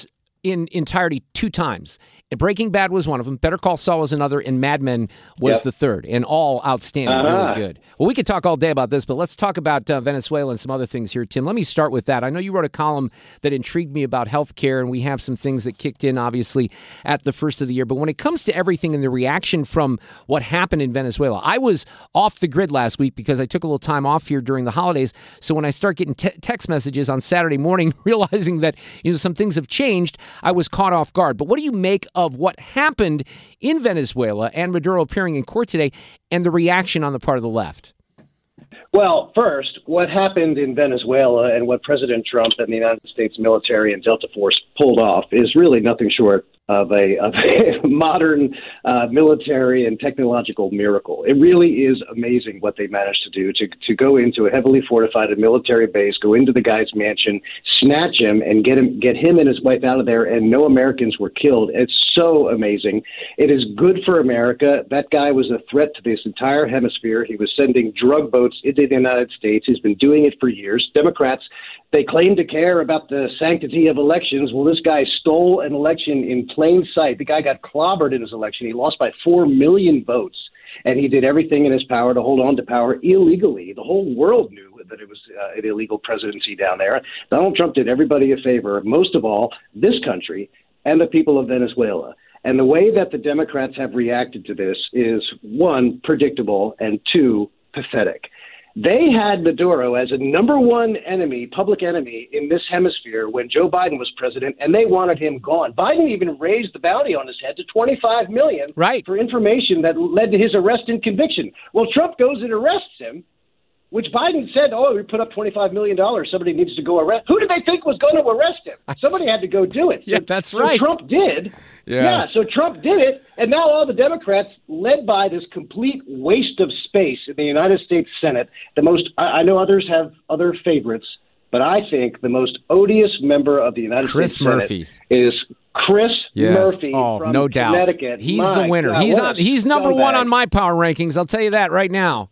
in entirety 2 times. Breaking Bad was one of them. Better Call Saul was another, and Mad Men was the third, and all outstanding, really good. Well, we could talk all day about this, but let's talk about Venezuela and some other things here, Tim. Let me start with that. I know you wrote a column that intrigued me about healthcare, and we have some things that kicked in, obviously, at the first of the year. But when it comes to everything and the reaction from what happened in Venezuela, I was off the grid last week because I took a little time off here during the holidays. So when I start getting text messages on Saturday morning, realizing that some things have changed, I was caught off guard. But what do you make of what happened in Venezuela and Maduro appearing in court today and the reaction on the part of the left? Well, first, what happened in Venezuela and what President Trump and the United States military and Delta Force pulled off is really nothing short of a modern military and technological miracle. It really is amazing what they managed to do to go into a heavily fortified military base, go into the guy's mansion, snatch him, and get him and his wife out of there, and no Americans were killed. It's so amazing. It is good for America. That guy was a threat to this entire hemisphere. He was sending drug boats into the United States. He's been doing it for years. Democrats, they claim to care about the sanctity of elections. Well, this guy stole an election in plain sight. The guy got clobbered in his election. He lost by 4 million votes, and he did everything in his power to hold on to power illegally. The whole world knew that it was an illegal presidency down there. Donald Trump did everybody a favor, most of all, this country and the people of Venezuela. And the way that the Democrats have reacted to this is, 1, predictable, and 2, pathetic. They had Maduro as a number 1 enemy, public enemy in this hemisphere when Joe Biden was president, and they wanted him gone. Biden even raised the bounty on his head to $25 million for information that led to his arrest and conviction. Well, Trump goes and arrests him, which Biden said, we put up $25 million. Somebody needs to go arrest. Who did they think was going to arrest him? Somebody had to go do it. Yeah, that's right. So Trump did. Yeah, so Trump did it, and now all the Democrats, led by this complete waste of space in the United States Senate, I know others have other favorites, but I think the most odious member of the United States Murphy. Senate is Chris Murphy from no doubt. Connecticut. He's the winner. God, he's number 1 on my power rankings. I'll tell you that right now.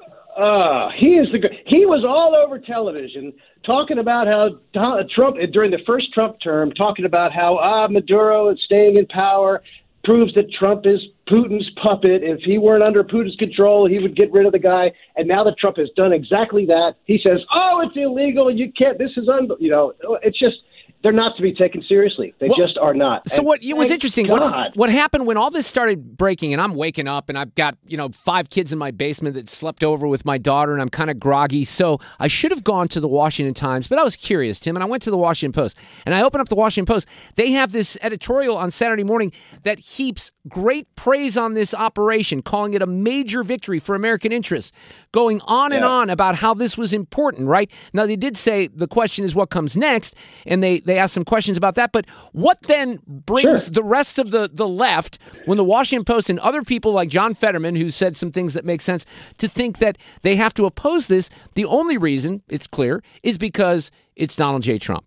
He was all over television talking about how Trump, during the first Trump term, talking about how Maduro is staying in power proves that Trump is Putin's puppet. If he weren't under Putin's control, he would get rid of the guy. And now that Trump has done exactly that, he says, it's illegal. You can't. This is it's just. They're not to be taken seriously. They just are not. So what was interesting, what happened when all this started breaking, and I'm waking up, and I've got 5 kids in my basement that slept over with my daughter, and I'm kind of groggy. So I should have gone to the Washington Times, but I was curious, Tim, and I went to the Washington Post. And I opened up the Washington Post. They have this editorial on Saturday morning that heaps great praise on this operation, calling it a major victory for American interests, going on and on about how this was important, right? Now, they did say the question is what comes next, and they asked some questions about that. But what then brings the rest of the left, when the Washington Post and other people like John Fetterman, who said some things that make sense, to think that they have to oppose this? The only reason, it's clear, is because it's Donald J. Trump.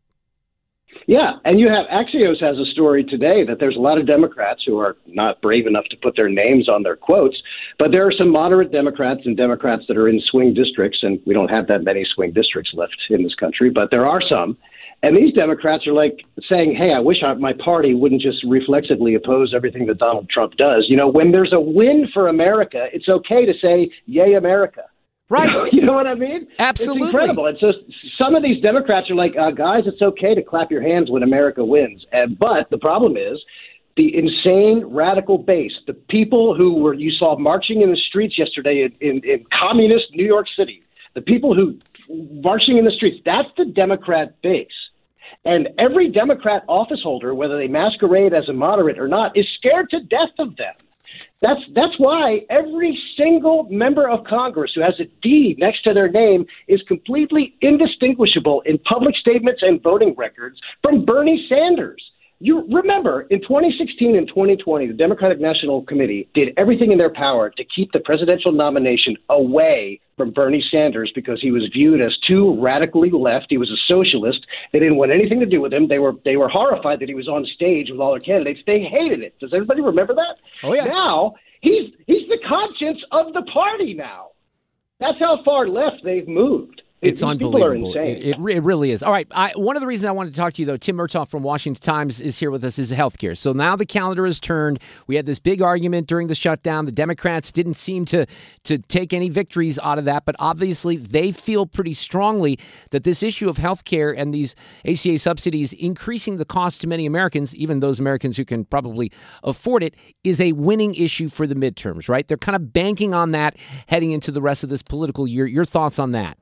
Yeah, and you have Axios has a story today that there's a lot of Democrats who are not brave enough to put their names on their quotes, but there are some moderate Democrats and Democrats that are in swing districts, and we don't have that many swing districts left in this country, but there are some. And these Democrats are like saying, hey, I wish my party wouldn't just reflexively oppose everything that Donald Trump does. When there's a win for America, it's okay to say, yay, America. Right. You know what I mean? Absolutely. It's incredible. And so some of these Democrats are like, guys, it's okay to clap your hands when America wins. But the problem is the insane radical base, the people who you saw marching in the streets yesterday in communist New York City, the people who marching in the streets, that's the Democrat base. And every Democrat office holder, whether they masquerade as a moderate or not, is scared to death of them. That's why every single member of Congress who has a D next to their name is completely indistinguishable in public statements and voting records from Bernie Sanders. You remember, in 2016 and 2020, the Democratic National Committee did everything in their power to keep the presidential nomination away from Bernie Sanders because he was viewed as too radically left. He was a socialist. They didn't want anything to do with him. They were horrified that he was on stage with all their candidates. They hated it. Does everybody remember that? Oh, yeah. Now, he's the conscience of the party now. That's how far left they've moved. It's unbelievable. People are insane. It really is. All right. One of the reasons I wanted to talk to you, though, Tim Murtaugh from Washington Times is here with us, is healthcare. So now the calendar has turned. We had this big argument during the shutdown. The Democrats didn't seem to take any victories out of that, but obviously they feel pretty strongly that this issue of healthcare and these ACA subsidies increasing the cost to many Americans, even those Americans who can probably afford it, is a winning issue for the midterms, right? They're kind of banking on that heading into the rest of this political year. Your thoughts on that?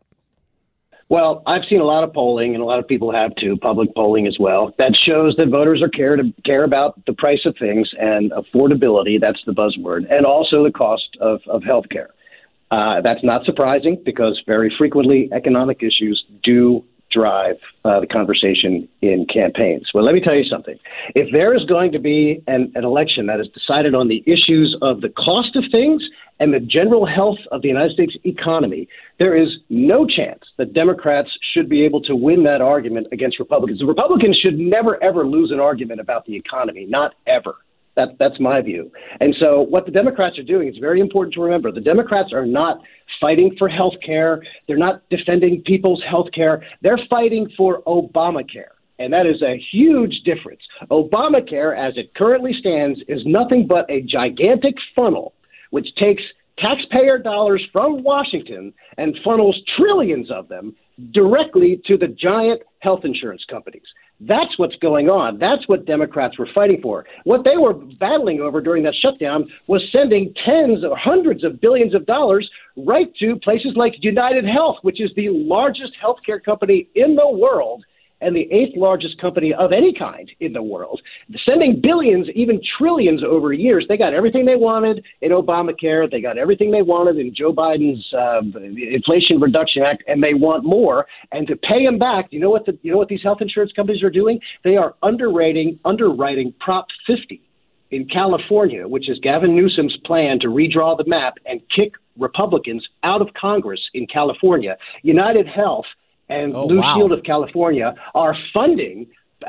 Well, I've seen a lot of polling, and a lot of people have too, public polling as well, that shows that voters are care about the price of things and affordability. That's the buzzword, and also the cost of health care. That's not surprising because very frequently economic issues do drive the conversation in campaigns. Well, let me tell you something. If there is going to be an election that is decided on the issues of the cost of things and the general health of the United States economy, there is no chance that Democrats should be able to win that argument against Republicans. The Republicans should never, ever lose an argument about the economy, not ever. That's my view. And so what the Democrats are doing, it's very important to remember, the Democrats are not fighting for health care. They're not defending people's health care. They're fighting for Obamacare. And that is a huge difference. Obamacare, as it currently stands, is nothing but a gigantic funnel which takes taxpayer dollars from Washington and funnels trillions of them directly to the giant health insurance companies. That's what's going on. That's what Democrats were fighting for. What they were battling over during that shutdown was sending tens or hundreds of billions of dollars right to places like United Health, which is the largest healthcare company in the world and the 8th largest company of any kind in the world, sending billions, even trillions over years. They got everything they wanted in Obamacare. They got everything they wanted in Joe Biden's Inflation Reduction Act, and they want more. And to pay them back, you know what these health insurance companies are doing? They are underwriting Prop 50 in California, which is Gavin Newsom's plan to redraw the map and kick Republicans out of Congress in California. United Health and Blue Shield of California are funding,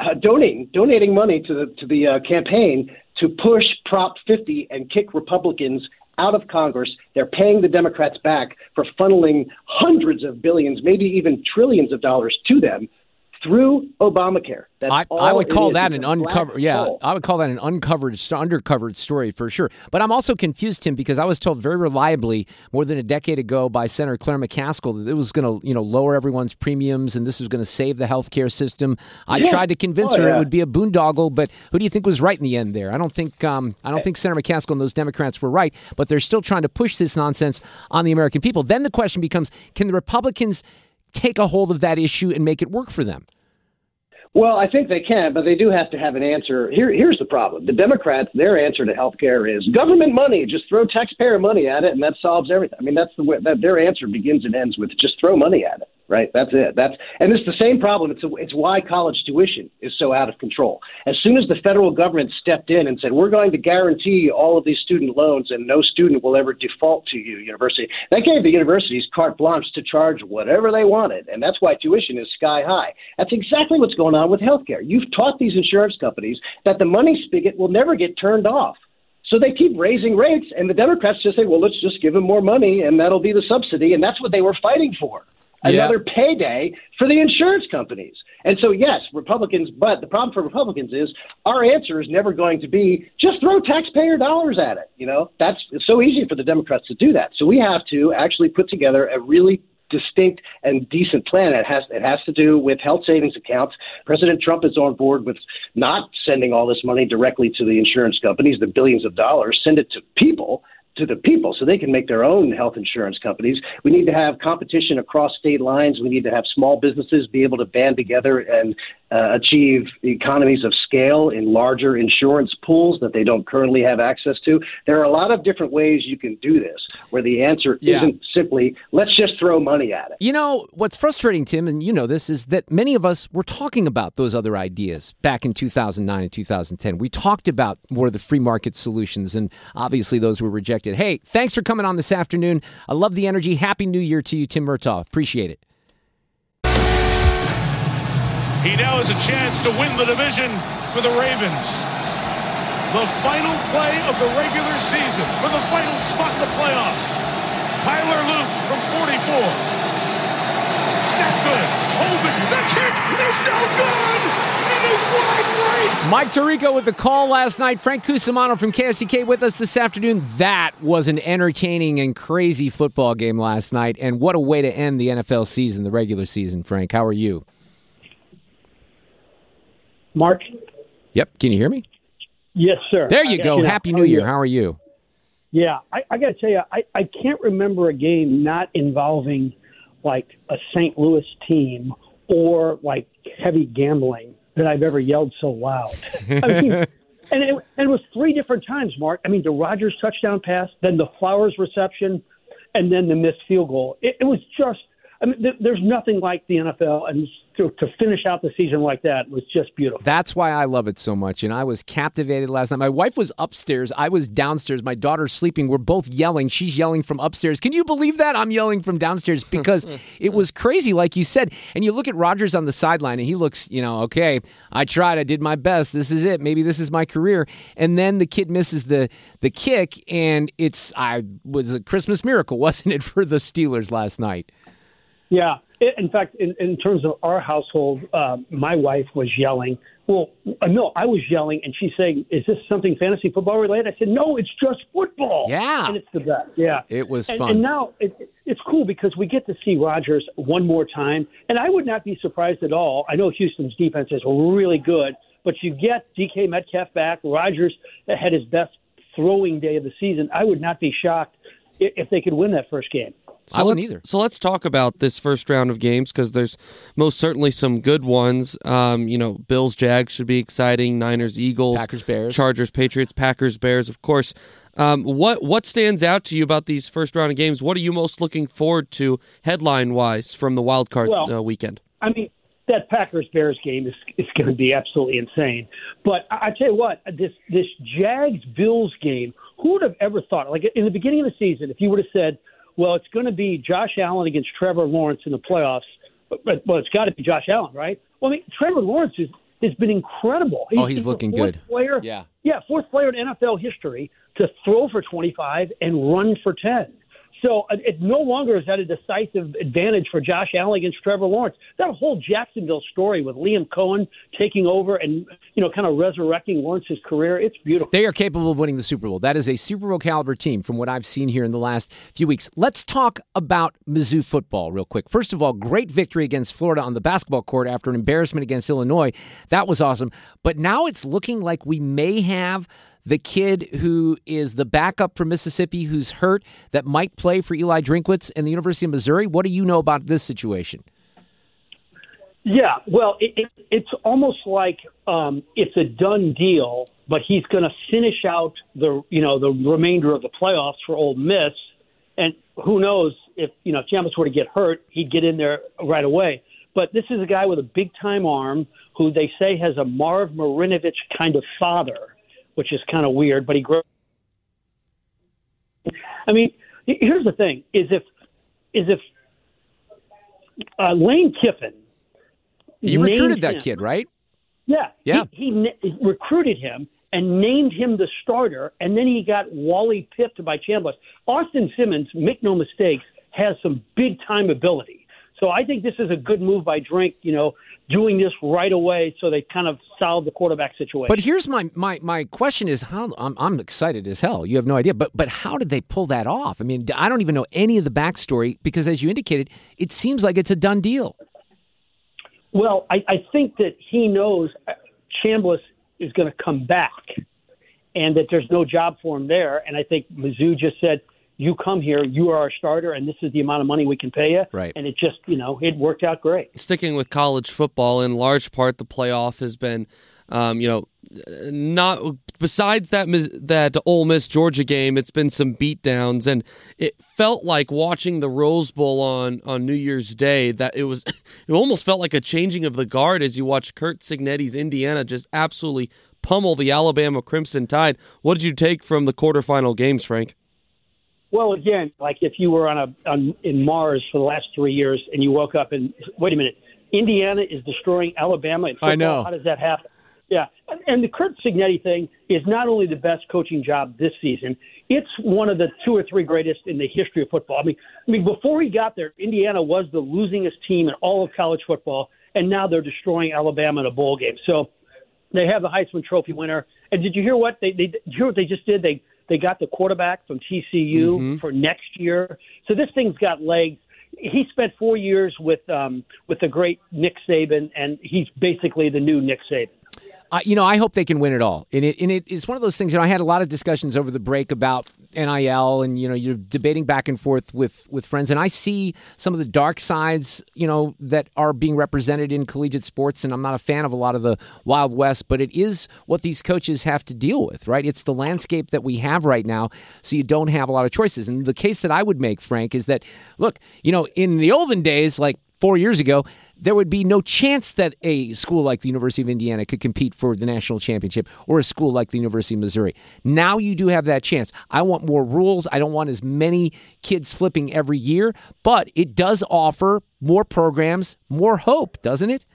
donating money to the campaign to push Prop 50 and kick Republicans out of Congress. They're paying the Democrats back for funneling hundreds of billions, maybe even trillions of dollars to them through Obamacare. I would call that an uncovered. Yeah, I would call that an undercovered story for sure. But I'm also confused, Tim, because I was told very reliably more than a decade ago by Senator Claire McCaskill that it was going to, lower everyone's premiums and this was going to save the healthcare system. I tried to convince her it would be a boondoggle, but who do you think was right in the end there? I don't think Senator McCaskill and those Democrats were right, but they're still trying to push this nonsense on the American people. Then the question becomes, can the Republicans take a hold of that issue and make it work for them? Well, I think they can, but they do have to have an answer. Here's the problem. The Democrats, their answer to health care is government money. Just throw taxpayer money at it, and that solves everything. I mean, that's the way that their answer begins and ends with just throw money at it. Right. That's it. And it's the same problem. It's why college tuition is so out of control. As soon as the federal government stepped in and said, we're going to guarantee all of these student loans and no student will ever default to you, university, that gave the universities carte blanche to charge whatever they wanted. And that's why tuition is sky high. That's exactly what's going on with healthcare. You've taught these insurance companies that the money spigot will never get turned off. So they keep raising rates, and the Democrats just say, well, let's just give them more money, and that'll be the subsidy. And that's what they were fighting for. Another payday for the insurance companies. And so, yes, Republicans, but the problem for Republicans is our answer is never going to be just throw taxpayer dollars at it. It's so easy for the Democrats to do that. So we have to actually put together a really distinct and decent plan. It has to do with health savings accounts. President Trump is on board with not sending all this money directly to the insurance companies, the billions of dollars, send it to the people so they can make their own health insurance companies. We need to have competition across state lines. We need to have small businesses be able to band together and achieve economies of scale in larger insurance pools that they don't currently have access to. There are a lot of different ways you can do this where the answer isn't simply let's just throw money at it. What's frustrating, Tim, and this, is that many of us were talking about those other ideas back in 2009 and 2010. We talked about more of the free market solutions, and obviously those were rejected. Hey, thanks for coming on this afternoon. I love the energy. Happy New Year to you, Tim Murtaugh. Appreciate it. He now has a chance to win the division for the Ravens. The final play of the regular season for the final spot in the playoffs. Tyler Luke from 44. good. Holding. The kick is no good. It is wide right. Mike Tirico with the call last night. Frank Cusimano from KSTK with us this afternoon. That was an entertaining and crazy football game last night, and what a way to end the NFL season, the regular season, Frank. How are you? Mark? Yep. Can you hear me? Yes, sir. There you go. Happy New Year. How are you? Yeah, I got to tell you, I can't remember a game not involving like a St. Louis team or like heavy gambling that I've ever yelled so loud. I mean, and it was 3 different times, Mark. I mean, the Rodgers touchdown pass, then the Flowers reception, and then the missed field goal. It was just, I mean, there's nothing like the NFL, and to finish out the season like that was just beautiful. That's why I love it so much, and I was captivated last night. My wife was upstairs. I was downstairs. My daughter's sleeping. We're both yelling. She's yelling from upstairs. Can you believe that? I'm yelling from downstairs because it was crazy, like you said. And you look at Rodgers on the sideline, and he looks, okay, I tried. I did my best. This is it. Maybe this is my career. And then the kid misses the kick, and it was a Christmas miracle, wasn't it, for the Steelers last night? Yeah. In fact, in terms of our household, my wife was yelling. Well, no, I was yelling, and she's saying, "Is this something fantasy football related?" I said, "No, it's just football." Yeah, and it's the best. Yeah, it was fun. And now it's cool because we get to see Rodgers one more time, and I would not be surprised at all. I know Houston's defense is really good, but you get DK Metcalf back. Rodgers had his best throwing day of the season. I would not be shocked if they could win that first game. I wouldn't either. So let's talk about this first round of games because there's most certainly some good ones. Bills, Jags should be exciting. Niners, Eagles, Packers, Bears, Chargers, Patriots, Packers, Bears, of course. What stands out to you about these first round of games? What are you most looking forward to headline-wise from the wild card weekend? I mean, that Packers-Bears game is going to be absolutely insane. But I tell you what, this Jags-Bills game, who would have ever thought? Like in the beginning of the season, if you would have said, well, it's going to be Josh Allen against Trevor Lawrence in the playoffs. Well, it's got to be Josh Allen, right? Well, I mean, Trevor Lawrence has been incredible. He's looking good. Fourth player in NFL history to throw for 25 and run for 10. So it no longer is that a decisive advantage for Josh Allen against Trevor Lawrence. That whole Jacksonville story with Liam Cohen taking over and, kind of resurrecting Lawrence's career, it's beautiful. They are capable of winning the Super Bowl. That is a Super Bowl caliber team from what I've seen here in the last few weeks. Let's talk about Mizzou football real quick. First of all, great victory against Florida on the basketball court after an embarrassment against Illinois. That was awesome. But now it's looking like we may have the kid who is the backup for Mississippi who's hurt that might play for Eli Drinkwitz and the University of Missouri. What do you know about this situation? Yeah, well, it's almost like it's a done deal, but he's going to finish out the remainder of the playoffs for Ole Miss, and who knows if Chambliss were to get hurt, he'd get in there right away. But this is a guy with a big time arm who they say has a Marv Marinovich kind of father, which is kind of weird, but he grew. I mean, here's the thing: is if Lane Kiffin, he recruited that kid, right? Yeah. He recruited him and named him the starter, and then he got Wally pipped by Chambliss. Austin Simmons, make no mistakes, has some big time ability. So I think this is a good move by Drink, doing this right away so they kind of solve the quarterback situation. But here's my question is how I'm excited as hell. You have no idea. But how did they pull that off? I mean, I don't even know any of the backstory because, as you indicated, it seems like it's a done deal. Well, I think that he knows Chambliss is going to come back and that there's no job for him there. And I think Mizzou just said, you come here, you are our starter, and this is the amount of money we can pay you. Right. And it just, it worked out great. Sticking with college football, in large part, the playoff has been, not besides that Ole Miss Georgia game, it's been some beatdowns, and it felt like watching the Rose Bowl on New Year's Day that it almost felt like a changing of the guard as you watch Curt Cignetti's Indiana just absolutely pummel the Alabama Crimson Tide. What did you take from the quarterfinal games, Frank? Well, again, like if you were in Mars for the last 3 years and you woke up and, wait a minute, Indiana is destroying Alabama in football? I know. How does that happen? Yeah, and the Curt Cignetti thing is not only the best coaching job this season, it's one of the 2 or 3 greatest in the history of football. I mean, before he got there, Indiana was the losingest team in all of college football, and now they're destroying Alabama in a bowl game. So they have the Heisman Trophy winner. And did you hear what they just did? They got the quarterback from TCU for next year. So this thing's got legs. He spent 4 years with the great Nick Saban, and he's basically the new Nick Saban. I hope they can win it all. And it is one of those things, I had a lot of discussions over the break about NIL and, you're debating back and forth with friends. And I see some of the dark sides, that are being represented in collegiate sports. And I'm not a fan of a lot of the Wild West, but it is what these coaches have to deal with, right? It's the landscape that we have right now. So you don't have a lot of choices. And the case that I would make, Frank, is that, look, in the olden days, like 4 years ago, there would be no chance that a school like the University of Indiana could compete for the national championship or a school like the University of Missouri. Now you do have that chance. I want more rules. I don't want as many kids flipping every year, but it does offer more programs, more hope, doesn't it?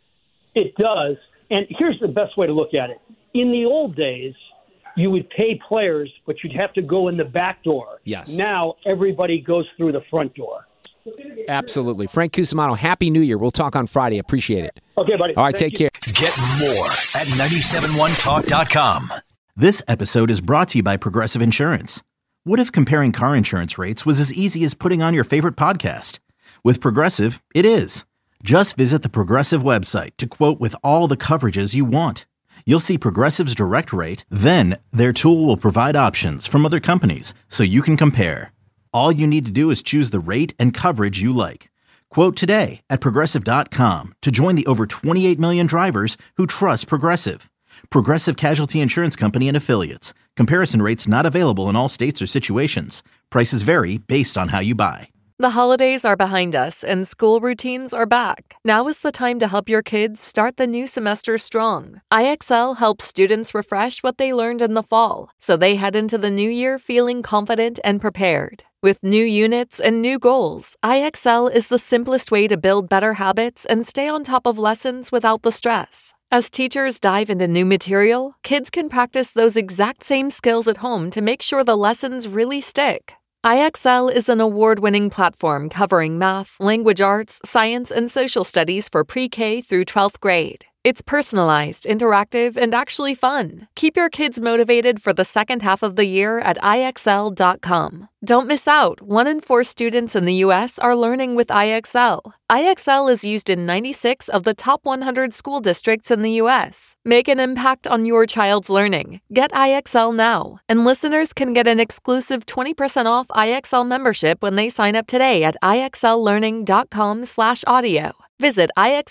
It does. And here's the best way to look at it. In the old days, you would pay players, but you'd have to go in the back door. Yes. Now everybody goes through the front door. Absolutely. Frank Cusimano, Happy New Year. We'll talk on Friday. Appreciate it. Okay, buddy. All right, take care. Get more at 971talk.com. This episode is brought to you by Progressive Insurance. What if comparing car insurance rates was as easy as putting on your favorite podcast? With Progressive, it is. Just visit the Progressive website to quote with all the coverages you want. You'll see Progressive's direct rate, then their tool will provide options from other companies so you can compare. All you need to do is choose the rate and coverage you like. Quote today at Progressive.com to join the over 28 million drivers who trust Progressive. Progressive Casualty Insurance Company and Affiliates. Comparison rates not available in all states or situations. Prices vary based on how you buy. The holidays are behind us and school routines are back. Now is the time to help your kids start the new semester strong. IXL helps students refresh what they learned in the fall, so they head into the new year feeling confident and prepared. With new units and new goals, IXL is the simplest way to build better habits and stay on top of lessons without the stress. As teachers dive into new material, kids can practice those exact same skills at home to make sure the lessons really stick. IXL is an award-winning platform covering math, language arts, science, and social studies for pre-K through 12th grade. It's personalized, interactive, and actually fun. Keep your kids motivated for the second half of the year at IXL.com. Don't miss out. 1 in 4 students in the U.S. are learning with IXL. IXL is used in 96 of the top 100 school districts in the U.S. Make an impact on your child's learning. Get IXL now. And listeners can get an exclusive 20% off IXL membership when they sign up today at IXLlearning.com/audio. Visit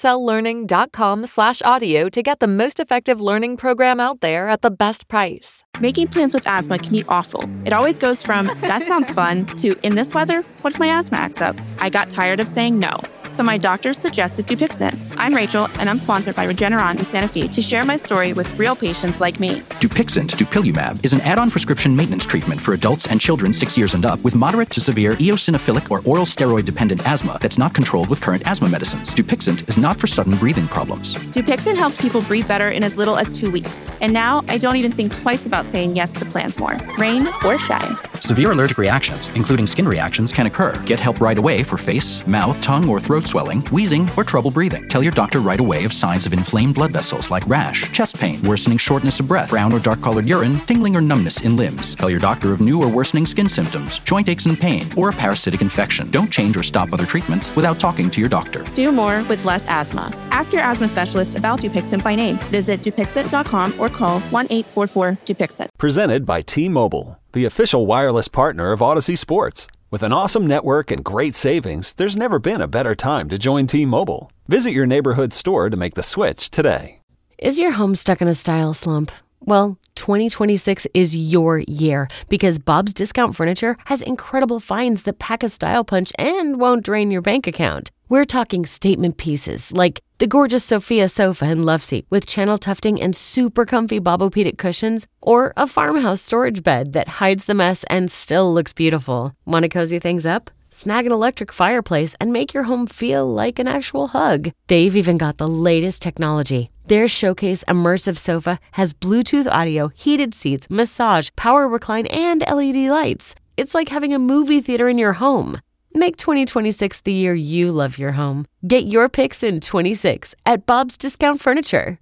IXLlearning.com/audio to get the most effective learning program out there at the best price. Making plans with asthma can be awful. It always goes from, that sounds fun, to, in this weather, what if my asthma acts up? I got tired of saying no, so my doctor suggested Dupixent. I'm Rachel, and I'm sponsored by Regeneron in Santa Fe to share my story with real patients like me. Dupixent, dupilumab, is an add-on prescription maintenance treatment for adults and children 6 years and up with moderate to severe eosinophilic or oral steroid-dependent asthma that's not controlled with current asthma medicines. Dupixent is not for sudden breathing problems. Dupixent helps people breathe better in as little as 2 weeks. And now I don't even think twice about saying yes to plans more, rain or shine. Severe allergic reactions, including skin reactions, can occur. Get help right away for face, mouth, tongue, or throat swelling, wheezing, or trouble breathing. Tell your doctor right away of signs of inflamed blood vessels like rash, chest pain, worsening shortness of breath, brown or dark-colored urine, tingling or numbness in limbs. Tell your doctor of new or worsening skin symptoms, joint aches and pain, or a parasitic infection. Don't change or stop other treatments without talking to your doctor. Do more with less asthma. Ask your asthma specialist about Dupixent by name. Visit Dupixent.com or call 1-844-DUPIXENT. Presented by T-Mobile, the official wireless partner of Odyssey Sports. With an awesome network and great savings, there's never been a better time to join T-Mobile. Visit your neighborhood store to make the switch today. Is your home stuck in a style slump? Well, 2026 is your year because Bob's Discount Furniture has incredible finds that pack a style punch and won't drain your bank account. We're talking statement pieces like the gorgeous Sophia sofa and loveseat with channel tufting and super comfy Bobopedic cushions, or a farmhouse storage bed that hides the mess and still looks beautiful. Want to cozy things up? snag an electric fireplace, and make your home feel like an actual hug. They've even got the latest technology. Their Showcase Immersive Sofa has Bluetooth audio, heated seats, massage, power recline, and LED lights. It's like having a movie theater in your home. Make 2026 the year you love your home. Get your picks in 26 at Bob's Discount Furniture.